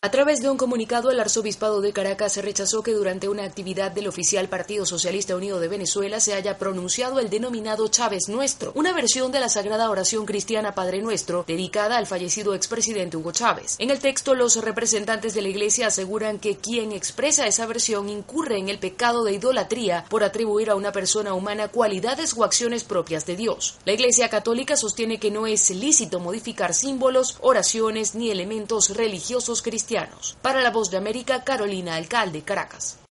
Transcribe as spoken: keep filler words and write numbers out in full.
A través de un comunicado, el Arzobispado de Caracas rechazó que durante una actividad del oficial Partido Socialista Unido de Venezuela se haya pronunciado el denominado Chávez Nuestro, una versión de la sagrada oración cristiana Padre Nuestro, dedicada al fallecido expresidente Hugo Chávez. En el texto, los representantes de la Iglesia aseguran que quien expresa esa versión incurre en el pecado de idolatría por atribuir a una persona humana cualidades o acciones propias de Dios. La Iglesia Católica sostiene que no es lícito modificar símbolos, oraciones ni elementos religiosos cristianos. Para La Voz de América, Carolina Alcalde, Caracas.